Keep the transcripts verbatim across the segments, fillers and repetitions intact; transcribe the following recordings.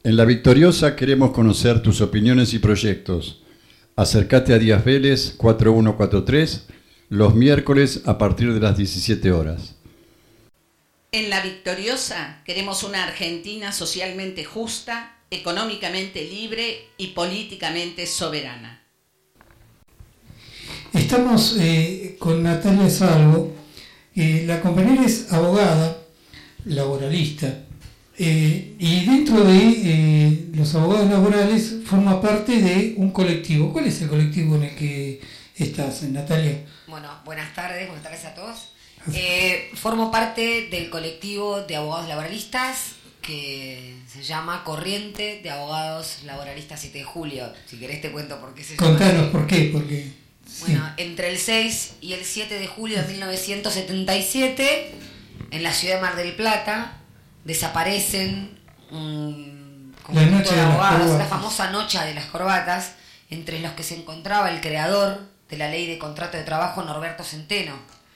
En La Victoriosa queremos conocer tus opiniones y proyectos. Acércate a Díaz Vélez cuatro uno cuatro tres los miércoles a partir de las diecisiete horas. En La Victoriosa queremos una Argentina socialmente justa, económicamente libre y políticamente soberana. Estamos eh, con Natalia Salvo. Eh, la compañera es abogada, laboralista, eh, y dentro de eh, los abogados laborales forma parte de un colectivo. ¿Cuál es el colectivo en el que estás, Natalia? Bueno, buenas tardes, buenas tardes a todos. Eh, formo parte del colectivo de abogados laboralistas que se llama Corriente de Abogados Laboralistas siete de julio. Si querés te cuento por qué se llama. Contanos por qué, porque... Bueno, sí. Entre el seis y el siete de julio de mil novecientos setenta y siete, en la ciudad de Mar del Plata, desaparecen un conjunto de abogados, la famosa noche de las corbatas, entre los que se encontraba el creador de la ley de contrato de trabajo, Norberto Centeno.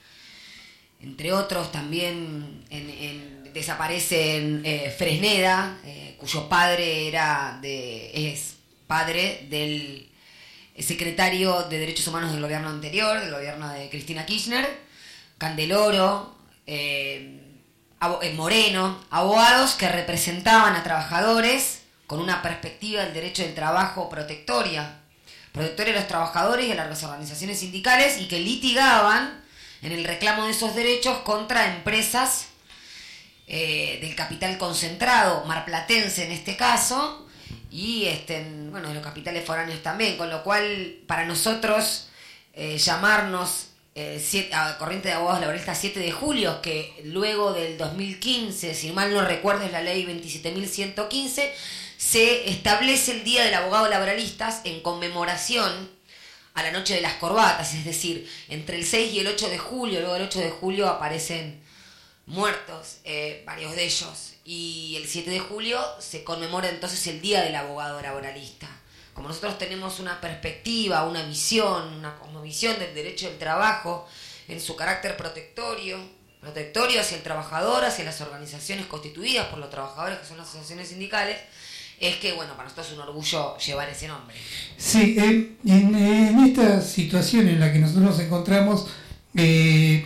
Entre otros también en, en, desaparecen eh, Fresneda, eh, cuyo padre era de, es padre del secretario de Derechos Humanos del gobierno anterior, del gobierno de Cristina Kirchner, Candeloro, eh, Moreno, abogados que representaban a trabajadores con una perspectiva del derecho del trabajo protectoria, protectoria de los trabajadores y de las organizaciones sindicales, y que litigaban en el reclamo de esos derechos contra empresas eh, del capital concentrado, marplatense en este caso, y este, bueno, de los capitales foráneos también, con lo cual para nosotros eh, llamarnos eh, siete, a Corriente de Abogados Laboralistas siete de julio, que luego del dos mil quince, si mal no recuerdo es la ley veintisiete mil ciento quince, se establece el Día del Abogado Laboralistas en conmemoración a la noche de las corbatas, es decir, entre el seis y el ocho de julio, luego del ocho de julio aparecen muertos, eh, varios de ellos, y el siete de julio se conmemora entonces el Día del Abogado Laboralista. Como nosotros tenemos una perspectiva, una visión, una cosmovisión del derecho del trabajo en su carácter protectorio, protectorio hacia el trabajador, hacia las organizaciones constituidas por los trabajadores, que son las asociaciones sindicales, es que, bueno, para nosotros es un orgullo llevar ese nombre. Sí, eh, en, en esta situación en la que nosotros nos encontramos, eh,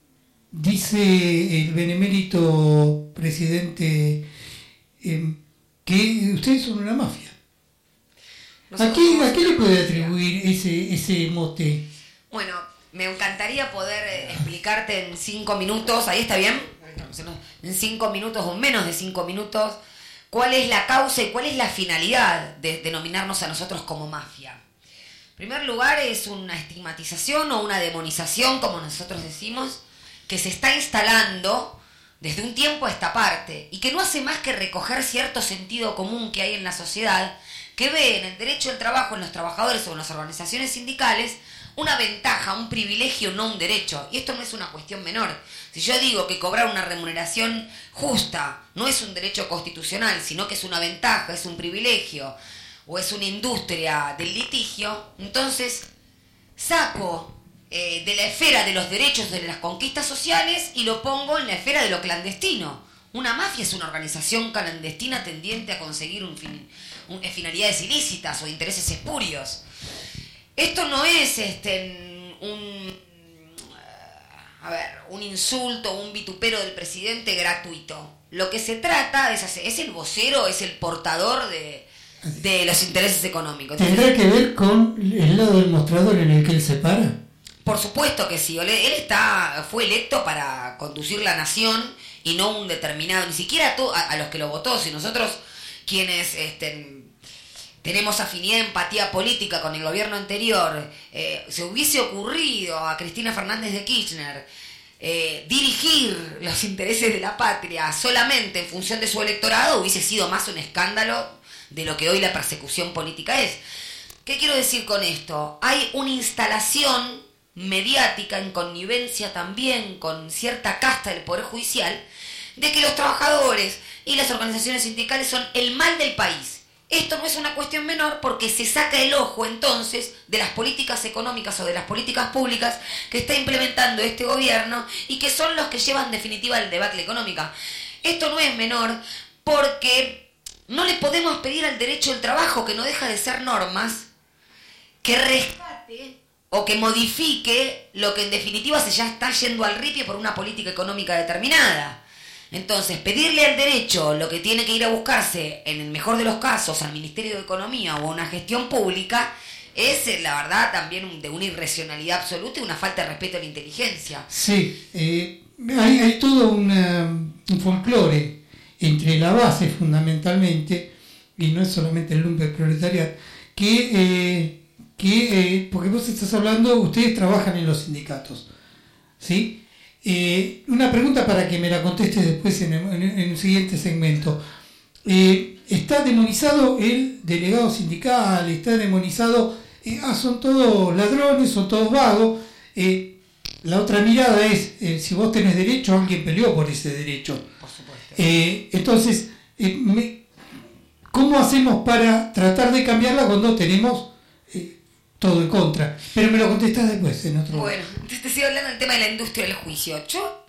dice el benemérito presidente eh, que ustedes son una mafia. ¿A qué, ¿A qué le puede atribuir ese, ese mote? Bueno, me encantaría poder eh, explicarte en cinco minutos, ¿ahí está bien? En cinco minutos o menos de cinco minutos, cuál es la causa y cuál es la finalidad de denominarnos a nosotros como mafia. En primer lugar, es una estigmatización o una demonización, como nosotros decimos, que se está instalando desde un tiempo a esta parte y que no hace más que recoger cierto sentido común que hay en la sociedad, que ve en el derecho del trabajo, en los trabajadores o en las organizaciones sindicales, una ventaja, un privilegio, no un derecho. Y esto no es una cuestión menor. Si yo digo que cobrar una remuneración justa no es un derecho constitucional, sino que es una ventaja, es un privilegio, o es una industria del litigio, entonces saco eh, de la esfera de los derechos de las conquistas sociales y lo pongo en la esfera de lo clandestino. Una mafia es una organización clandestina tendiente a conseguir un fin, un, finalidades ilícitas o de intereses espurios. Esto no es este, un, a ver, un insulto, un vitupero del presidente gratuito. Lo que se trata es, es el vocero, es el portador de, de los intereses económicos. ¿Tendrá que ver con el lado del mostrador en el que él se para? Por supuesto que sí. Él está, fue electo para conducir la nación y no un determinado, ni siquiera a, to, a, a los que lo votó. Si nosotros, quienes este, tenemos afinidad, empatía política con el gobierno anterior, eh, se hubiese ocurrido a Cristina Fernández de Kirchner eh, dirigir los intereses de la patria solamente en función de su electorado, hubiese sido más un escándalo de lo que hoy la persecución política es. ¿Qué quiero decir con esto? Hay una instalación mediática en connivencia también con cierta casta del Poder Judicial de que los trabajadores y las organizaciones sindicales son el mal del país. Esto no es una cuestión menor porque se saca el ojo entonces de las políticas económicas o de las políticas públicas que está implementando este gobierno y que son los que llevan en definitiva el debate económica. Esto no es menor porque no le podemos pedir al derecho del trabajo, que no deja de ser normas, que rescate o que modifique lo que en definitiva se ya está yendo al ripio por una política económica determinada. Entonces, pedirle al derecho lo que tiene que ir a buscarse, en el mejor de los casos, al Ministerio de Economía o a una gestión pública, es, la verdad, también de una irracionalidad absoluta y una falta de respeto a la inteligencia. Sí, eh, hay, hay todo una, un folclore entre la base, fundamentalmente, y no es solamente el lumpenproletariado, que, eh, que eh, porque vos estás hablando, ustedes trabajan en los sindicatos, ¿sí? Eh, una pregunta para que me la contestes después en el, en el siguiente segmento. Eh, está demonizado el delegado sindical, está demonizado, eh, ah, son todos ladrones, son todos vagos. Eh, la otra mirada es, eh, si vos tenés derecho, alguien peleó por ese derecho. Por supuesto. Eh, entonces, eh, me, ¿cómo hacemos para tratar de cambiarla cuando tenemos eh, todo en contra? Pero me lo contestás después en otro. Bueno, te sigo hablando del tema de la industria del juicio. Yo...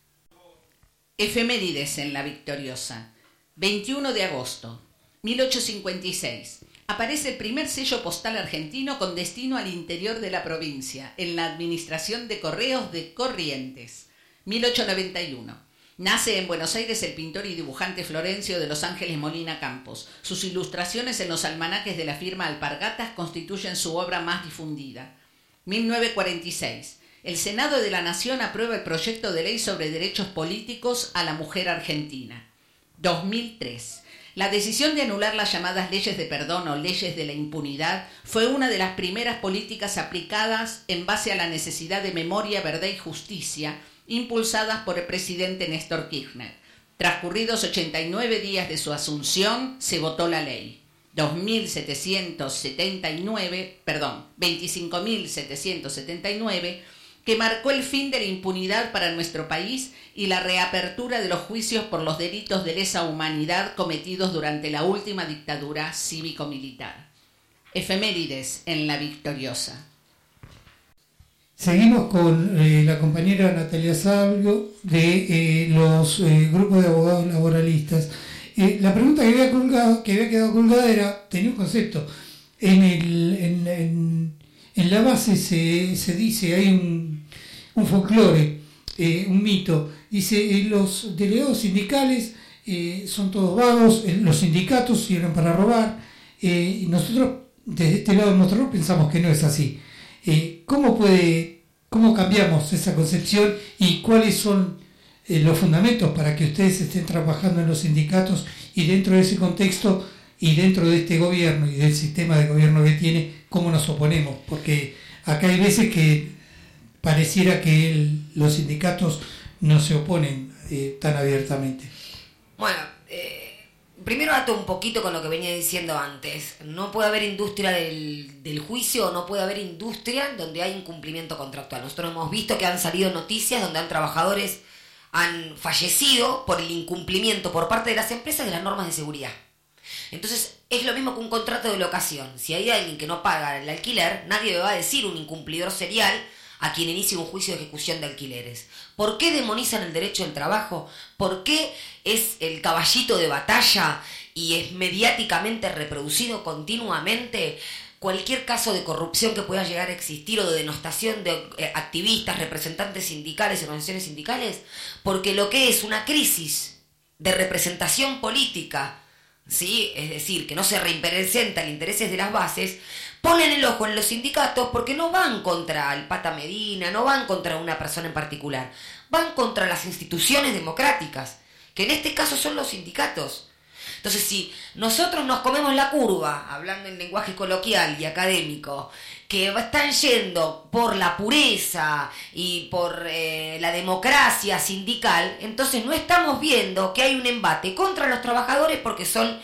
Efemérides en La Victoriosa. veintiuno de agosto, mil ochocientos cincuenta y seis. Aparece el primer sello postal argentino con destino al interior de la provincia, en la Administración de Correos de Corrientes. mil ochocientos noventa y uno. Nace en Buenos Aires el pintor y dibujante Florencio de Los Ángeles Molina Campos. Sus ilustraciones en los almanaques de la firma Alpargatas constituyen su obra más difundida. mil novecientos cuarenta y seis. El Senado de la Nación aprueba el proyecto de ley sobre derechos políticos a la mujer argentina. dos mil tres. La decisión de anular las llamadas leyes de perdón o leyes de la impunidad fue una de las primeras políticas aplicadas en base a la necesidad de memoria, verdad y justicia, impulsadas por el presidente Néstor Kirchner. Transcurridos ochenta y nueve días de su asunción, se votó la ley dos mil setecientos setenta y nueve, perdón, veinticinco mil setecientos setenta y nueve, que marcó el fin de la impunidad para nuestro país y la reapertura de los juicios por los delitos de lesa humanidad cometidos durante la última dictadura cívico-militar. Efemérides en La Victoriosa. Seguimos con eh, la compañera Natalia Salvio de eh, los eh, grupos de abogados laboralistas. Eh, la pregunta que había, colgado, que había quedado colgada era, tenía un concepto. En, el, en, en, en la base se, se dice, hay un, un folclore, eh, un mito. Dice, eh, los delegados sindicales eh, son todos vagos, eh, los sindicatos sirven para robar. Eh, y nosotros, desde este lado nosotros pensamos que no es así. Eh, ¿Cómo puede, cómo cambiamos esa concepción y cuáles son eh, los fundamentos para que ustedes estén trabajando en los sindicatos y dentro de ese contexto y dentro de este gobierno y del sistema de gobierno que tiene, cómo nos oponemos? Porque acá hay veces que pareciera que el, los sindicatos no se oponen eh, tan abiertamente. Bueno, eh... primero ato un poquito con lo que venía diciendo antes. No puede haber industria del, del juicio, o no puede haber industria donde hay incumplimiento contractual. Nosotros hemos visto que han salido noticias donde han trabajadores han fallecido por el incumplimiento por parte de las empresas de las normas de seguridad. Entonces, es lo mismo que un contrato de locación. Si hay alguien que no paga el alquiler, nadie le va a decir un incumplidor serial a quien inicie un juicio de ejecución de alquileres. ¿Por qué demonizan el derecho del trabajo? ¿Por qué es el caballito de batalla y es mediáticamente reproducido continuamente cualquier caso de corrupción que pueda llegar a existir o de denostación de eh, activistas, representantes sindicales y organizaciones sindicales? Porque lo que es una crisis de representación política, ¿sí? Es decir, que no se representan los intereses de las bases, ponen el ojo en los sindicatos porque no van contra el Pata Medina, no van contra una persona en particular, van contra las instituciones democráticas, que en este caso son los sindicatos. Entonces, si nosotros nos comemos la curva, hablando en lenguaje coloquial y académico, que están yendo por la pureza y por eh, la democracia sindical, entonces no estamos viendo que hay un embate contra los trabajadores porque son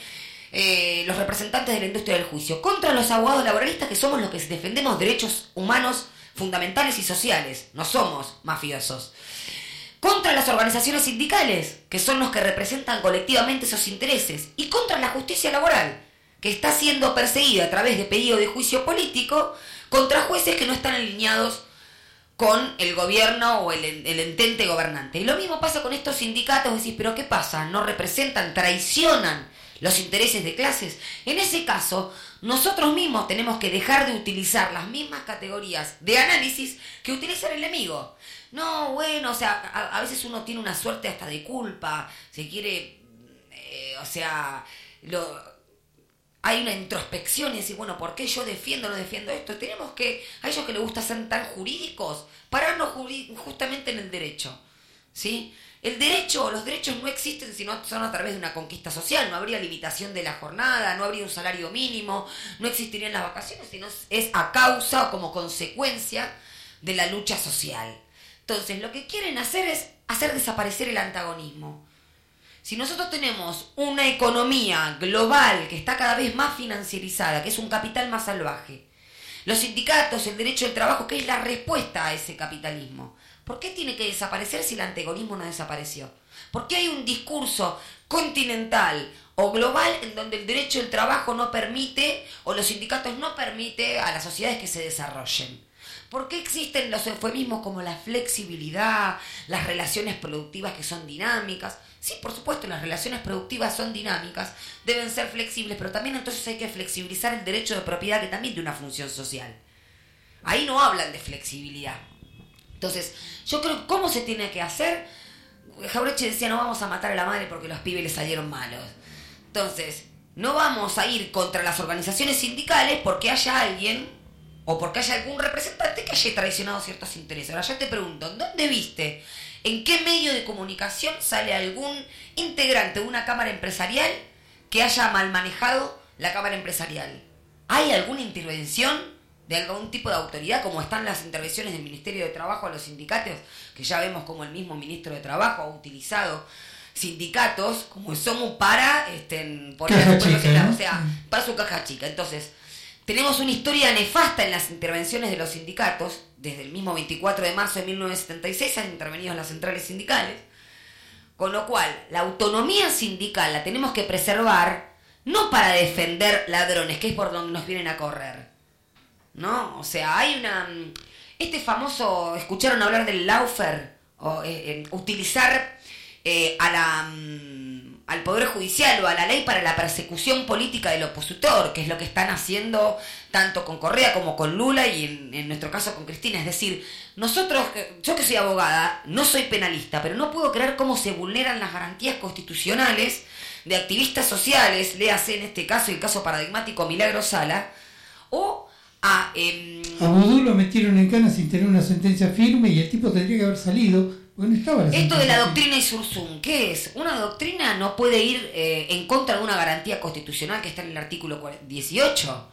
eh, los representantes de la industria del juicio, contra los abogados laboralistas que somos los que defendemos derechos humanos fundamentales y sociales, no somos mafiosos. Contra las organizaciones sindicales, que son los que representan colectivamente esos intereses, y contra la justicia laboral, que está siendo perseguida a través de pedido de juicio político contra jueces que no están alineados con el gobierno o el, el entente gobernante. Y lo mismo pasa con estos sindicatos, decís, pero ¿qué pasa? ¿No representan, traicionan los intereses de clases. En ese caso, nosotros mismos tenemos que dejar de utilizar las mismas categorías de análisis que utiliza el enemigo. No, bueno, o sea, a, a veces uno tiene una suerte hasta de culpa, se quiere, eh, o sea, lo, hay una introspección y decir, bueno, ¿por qué yo defiendo o no defiendo esto? Tenemos que, a ellos que les gusta ser tan jurídicos, pararnos jurí, justamente en el derecho, ¿sí? El derecho, los derechos no existen si no son a través de una conquista social, no habría limitación de la jornada, no habría un salario mínimo, no existirían las vacaciones, sino es a causa o como consecuencia de la lucha social. Entonces, lo que quieren hacer es hacer desaparecer el antagonismo. Si nosotros tenemos una economía global que está cada vez más financiarizada, que es un capital más salvaje, los sindicatos, el derecho del trabajo, que es la respuesta a ese capitalismo, ¿por qué tiene que desaparecer si el antagonismo no desapareció? ¿Por qué hay un discurso continental o global en donde el derecho del trabajo no permite, o los sindicatos no permiten a las sociedades que se desarrollen? ¿Por qué existen los eufemismos como la flexibilidad, las relaciones productivas que son dinámicas? Sí, por supuesto, las relaciones productivas son dinámicas, deben ser flexibles, pero también entonces hay que flexibilizar el derecho de propiedad, que también tiene una función social. Ahí no hablan de flexibilidad. Entonces, yo creo que ¿cómo se tiene que hacer? Jauretche decía, no vamos a matar a la madre porque los pibes le salieron malos. Entonces, no vamos a ir contra las organizaciones sindicales porque haya alguien o porque haya algún representante que haya traicionado ciertos intereses. Ahora yo te pregunto, ¿dónde viste? ¿En qué medio de comunicación sale algún integrante de una cámara empresarial que haya mal manejado la cámara empresarial? ¿Hay alguna intervención de algún tipo de autoridad, como están las intervenciones del Ministerio de Trabajo a los sindicatos, que ya vemos como el mismo Ministro de Trabajo ha utilizado sindicatos como el SOMU para este, poner caja a chica, en la, ¿no? o sea, para su caja chica? Entonces, tenemos una historia nefasta en las intervenciones de los sindicatos. Desde el mismo veinticuatro de marzo de mil novecientos setenta y seis han intervenido las centrales sindicales, con lo cual la autonomía sindical la tenemos que preservar, no para defender ladrones, que es por donde nos vienen a correr, ¿no? O sea, hay una... Este famoso... ¿Escucharon hablar del lawfare? O eh, eh, utilizar eh, a la... al Poder Judicial o a la ley para la persecución política del opositor, que es lo que están haciendo tanto con Correa como con Lula y en, en nuestro caso con Cristina. Es decir, nosotros, yo que soy abogada, no soy penalista, pero no puedo creer cómo se vulneran las garantías constitucionales de activistas sociales, léase en este caso el caso paradigmático Milagro Sala, o a... Eh, a Vudú lo metieron en cana sin tener una sentencia firme y el tipo tendría que haber salido. Bueno, estaba la esto de la doctrina Isursun, ¿qué es? Una doctrina no puede ir eh, en contra de una garantía constitucional que está en el artículo dieciocho.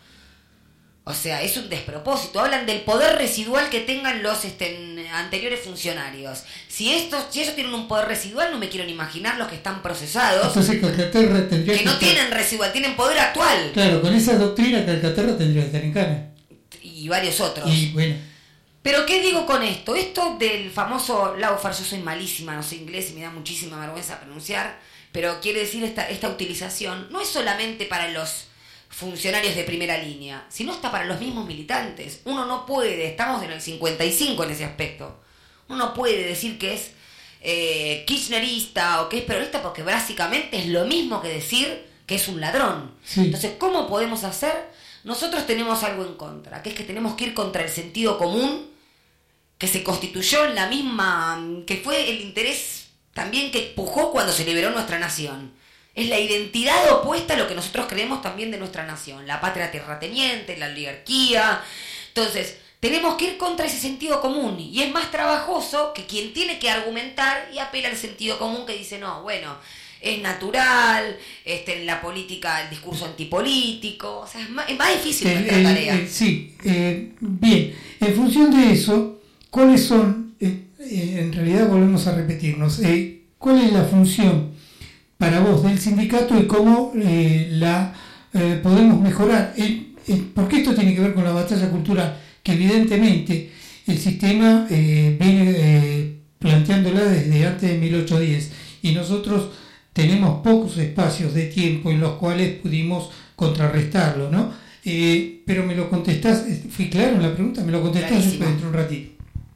O sea, es un despropósito. Hablan del poder residual que tengan los este, anteriores funcionarios. Si estos, si ellos tienen un poder residual, no me quiero ni imaginar los que están procesados. Entonces Calcaterra tendría que, que no estar... tienen residual, tienen poder actual. Claro, con esa doctrina Calcaterra tendría que estar en cana. Y varios otros. Y bueno... Pero ¿qué digo con esto? Esto del famoso lawfare, yo soy malísima, no sé inglés y me da muchísima vergüenza pronunciar, pero quiere decir esta, esta utilización no es solamente para los funcionarios de primera línea, sino hasta para los mismos militantes. Uno no puede, estamos en el cincuenta y cinco en ese aspecto, uno no puede decir que es eh, kirchnerista o que es peronista porque básicamente es lo mismo que decir que es un ladrón. Sí. Entonces, ¿cómo podemos hacer? Nosotros tenemos algo en contra, que es que tenemos que ir contra el sentido común que se constituyó en la misma, que fue el interés también que empujó cuando se liberó nuestra nación. Es la identidad opuesta a lo que nosotros creemos también de nuestra nación, la patria terrateniente, la oligarquía. Entonces, tenemos que ir contra ese sentido común, y es más trabajoso que quien tiene que argumentar y apela al sentido común que dice, no, bueno, es natural, este, en la política el discurso antipolítico, o sea, es más, es más difícil eh, nuestra eh, tarea. Eh, sí, eh, bien, en función de eso, ¿cuáles son, eh, eh, en realidad volvemos a repetirnos, eh, cuál es la función para vos del sindicato y cómo eh, la eh, podemos mejorar? Eh, eh, porque esto tiene que ver con la batalla cultural, que evidentemente el sistema eh, viene eh, planteándola desde antes de mil ochocientos diez y nosotros tenemos pocos espacios de tiempo en los cuales pudimos contrarrestarlo, ¿no? Eh, pero me lo contestás, fui claro en la pregunta, me lo contestás después dentro de un ratito.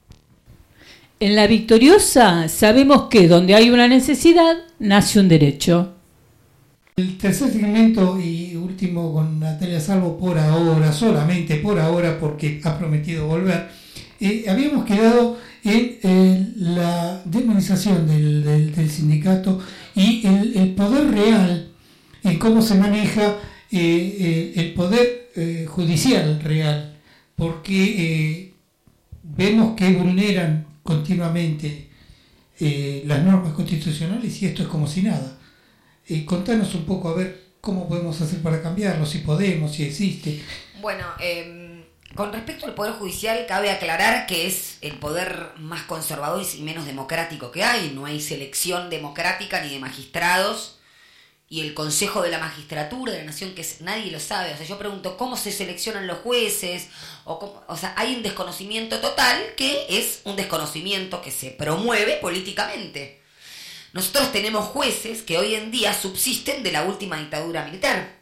En La Victoriosa sabemos que donde hay una necesidad, nace un derecho. El tercer segmento y último con Natalia Salvo por ahora, solamente por ahora porque ha prometido volver, eh, habíamos quedado en eh, la demonización del, del, del sindicato y el, el poder real, en cómo se maneja eh, eh, el poder eh, judicial real, porque eh, vemos que vulneran continuamente eh, las normas constitucionales y esto es como si nada. Eh, contanos un poco a ver cómo podemos hacer para cambiarlo, si podemos, si existe. Bueno, eh, con respecto al Poder Judicial, cabe aclarar que es el poder más conservador y menos democrático que hay. No hay selección democrática ni de magistrados. Y el Consejo de la Magistratura de la Nación, que es, nadie lo sabe. O sea, yo pregunto, ¿cómo se seleccionan los jueces? O, cómo, o sea, hay un desconocimiento total que es un desconocimiento que se promueve políticamente. Nosotros tenemos jueces que hoy en día subsisten de la última dictadura militar.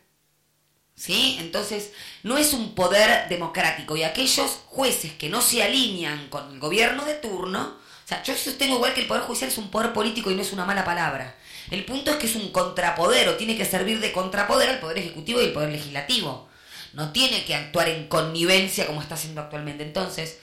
¿Sí? Entonces, no es un poder democrático. Y aquellos jueces que no se alinean con el gobierno de turno... O sea, yo sostengo igual que el Poder Judicial es un poder político y no es una mala palabra. El punto es que es un contrapoder o tiene que servir de contrapoder al Poder Ejecutivo y al Poder Legislativo. No tiene que actuar en connivencia como está haciendo actualmente. Entonces,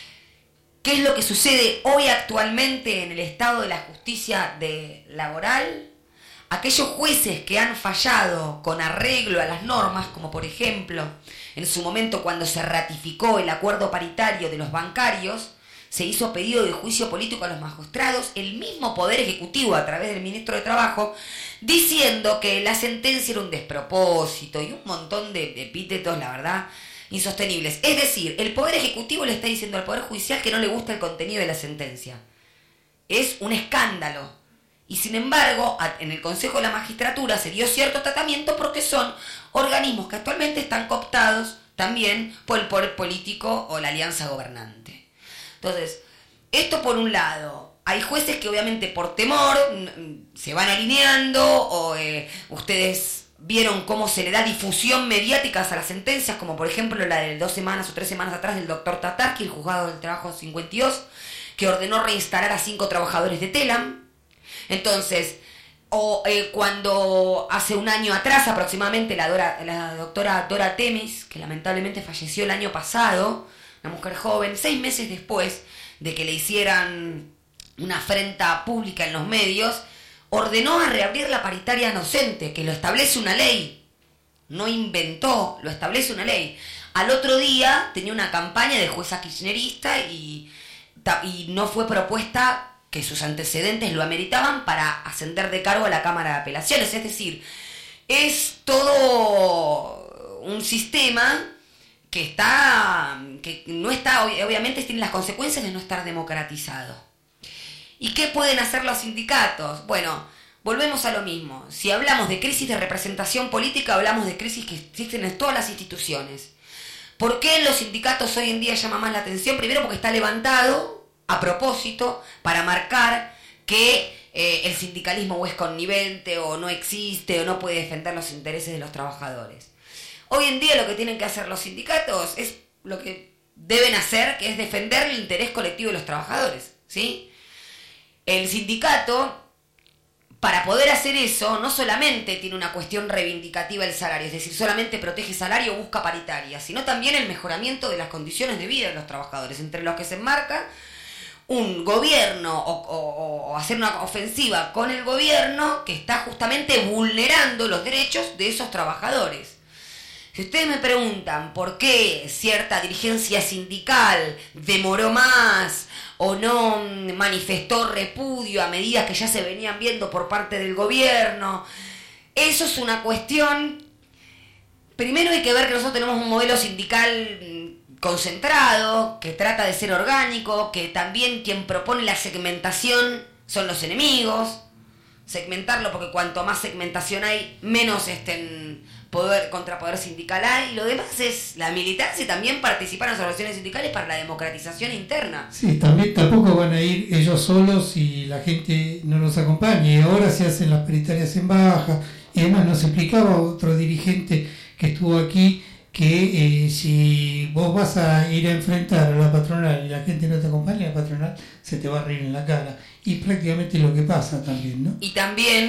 ¿qué es lo que sucede hoy actualmente en el estado de la justicia de laboral? Aquellos jueces que han fallado con arreglo a las normas, como por ejemplo, en su momento cuando se ratificó el acuerdo paritario de los bancarios, se hizo pedido de juicio político a los magistrados, el mismo Poder Ejecutivo a través del Ministro de Trabajo, diciendo que la sentencia era un despropósito y un montón de epítetos, la verdad, insostenibles. Es decir, el Poder Ejecutivo le está diciendo al Poder Judicial que no le gusta el contenido de la sentencia. Es un escándalo. Y sin embargo, en el Consejo de la Magistratura se dio cierto tratamiento porque son organismos que actualmente están cooptados también por el poder político o la alianza gobernante. Entonces, esto por un lado, hay jueces que obviamente por temor se van alineando o eh, ustedes vieron cómo se le da difusión mediática a las sentencias, como por ejemplo la de dos semanas o tres semanas atrás del doctor Tatarki, el juzgado del trabajo cincuenta y dos, que ordenó reinstalar a cinco trabajadores de Telam. Entonces, o eh, cuando hace un año atrás aproximadamente la, Dora, la doctora Dora Temis, que lamentablemente falleció el año pasado, una mujer joven, seis meses después de que le hicieran una afrenta pública en los medios, ordenó a reabrir la paritaria docente, que lo establece una ley. No inventó, lo establece una ley. Al otro día tenía una campaña de jueza kirchnerista y, y no fue propuesta, que sus antecedentes lo ameritaban, para ascender de cargo a la Cámara de Apelaciones. Es decir, es todo un sistema que está, que no está, obviamente tiene las consecuencias de no estar democratizado. ¿Y qué pueden hacer los sindicatos? Bueno, volvemos a lo mismo. Si hablamos de crisis de representación política, hablamos de crisis que existen en todas las instituciones. ¿Por qué en los sindicatos hoy en día llama más la atención? Primero porque está levantado a propósito para marcar que eh, el sindicalismo o es connivente o no existe o no puede defender los intereses de los trabajadores. Hoy en día lo que tienen que hacer los sindicatos es lo que deben hacer, que es defender el interés colectivo de los trabajadores, ¿sí? El sindicato, para poder hacer eso, no solamente tiene una cuestión reivindicativa del salario, es decir, solamente protege salario o busca paritaria, sino también el mejoramiento de las condiciones de vida de los trabajadores, entre los que se enmarca un gobierno o, o, o hacer una ofensiva con el gobierno que está justamente vulnerando los derechos de esos trabajadores. Si ustedes me preguntan por qué cierta dirigencia sindical demoró más o no manifestó repudio a medidas que ya se venían viendo por parte del gobierno, eso es una cuestión. Primero hay que ver que nosotros tenemos un modelo sindical concentrado, que trata de ser orgánico, que también quien propone la segmentación son los enemigos. Segmentarlo porque cuanto más segmentación hay, menos estén poder contrapoder sindical hay, y lo demás es la militancia y también participar en las organizaciones sindicales para la democratización interna. Sí, también tampoco van a ir ellos solos y la gente no los acompaña, y ahora se hacen las paritarias en baja, y además nos explicaba otro dirigente que estuvo aquí que eh, si vos vas a ir a enfrentar a la patronal y la gente no te acompaña, la patronal se te va a reír en la cara, y prácticamente lo que pasa también, ¿no? Y también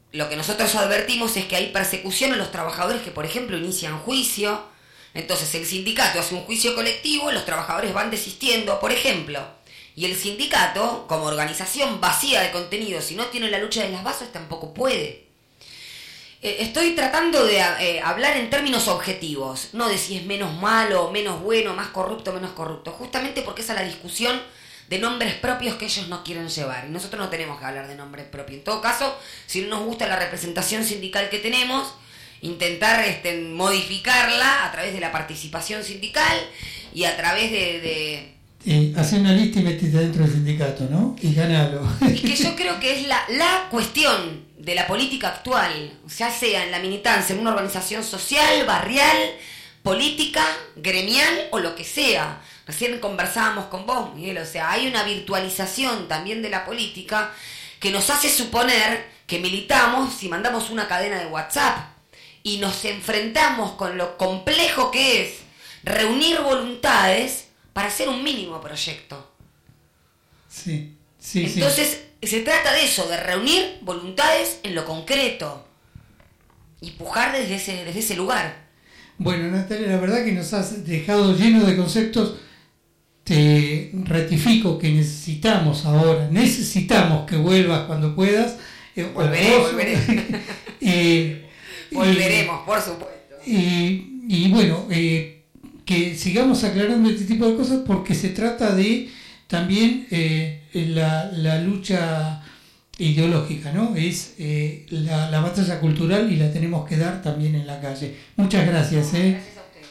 lo que nosotros advertimos es que hay persecución a los trabajadores que, por ejemplo, inician juicio. Entonces el sindicato hace un juicio colectivo, los trabajadores van desistiendo, por ejemplo. Y el sindicato, como organización vacía de contenido, si no tiene la lucha de las bases, tampoco puede. Eh, estoy tratando de eh, hablar en términos objetivos, no de si es menos malo, menos bueno, más corrupto, menos corrupto. Justamente porque esa es la discusión de nombres propios que ellos no quieren llevar. Y nosotros no tenemos que hablar de nombres propios. En todo caso, si no nos gusta la representación sindical que tenemos, intentar este, modificarla a través de la participación sindical y a través de... de eh, hacer una lista y meterte dentro del sindicato, ¿no? Y ganalo. Y que yo creo que es la, la cuestión de la política actual, ya sea en la militancia, en una organización social, barrial, política, gremial o lo que sea. Recién conversábamos con vos, Miguel, o sea, hay una virtualización también de la política que nos hace suponer que militamos si mandamos una cadena de WhatsApp y nos enfrentamos con lo complejo que es reunir voluntades para hacer un mínimo proyecto. Sí, sí, Entonces, sí. Se trata de eso, de reunir voluntades en lo concreto y pujar desde ese, desde ese lugar. Bueno, Natalia, la verdad que nos has dejado lleno de conceptos. Te ratifico que necesitamos ahora, necesitamos que vuelvas cuando puedas. Eh, volveré, vos, volveré. eh, Volveremos, por supuesto. Y, y bueno, eh, que sigamos aclarando este tipo de cosas porque se trata de también eh, la, la lucha ideológica, ¿no? Es eh, la, la batalla cultural y la tenemos que dar también en la calle. Muchas gracias. ¿eh? Gracias a ustedes.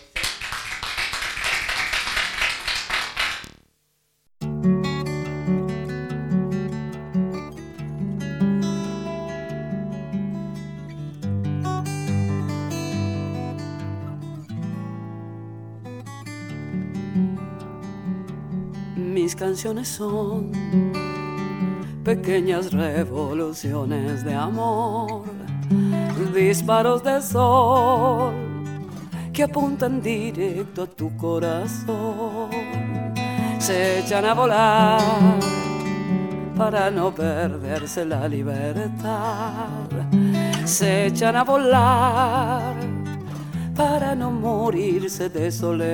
Mis canciones son pequeñas revoluciones de amor, disparos de sol que apuntan directo a tu corazón, se echan a volar para no perderse la libertad, se echan a volar para no morirse de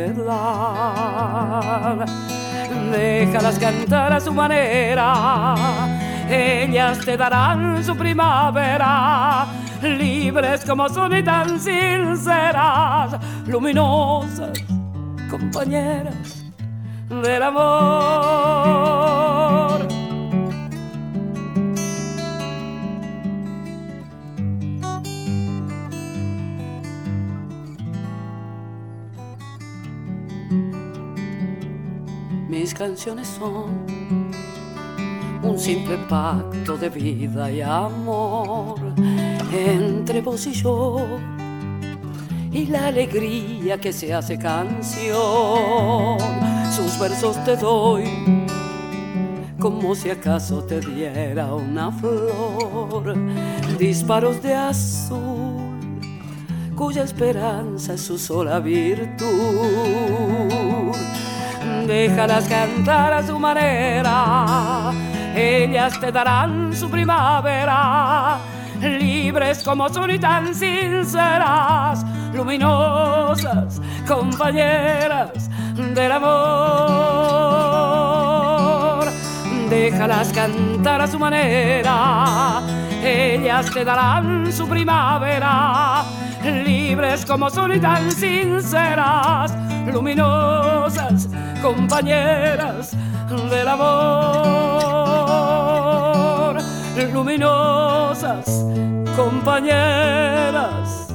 soledad. Déjalas cantar a su manera, ellas te darán su primavera, libres como son y tan sinceras, luminosas, compañeras del amor. Mis canciones son un simple pacto de vida y amor entre vos y yo, y la alegría que se hace canción. Sus versos te doy como si acaso te diera una flor, disparos de azul cuya esperanza es su sola virtud. Déjalas cantar a su manera, ellas te darán su primavera, libres como son y tan sinceras, luminosas, compañeras del amor. Déjalas cantar a su manera, ellas te darán su primavera, libres como son y tan sinceras, luminosas, compañeras del amor, luminosas, compañeras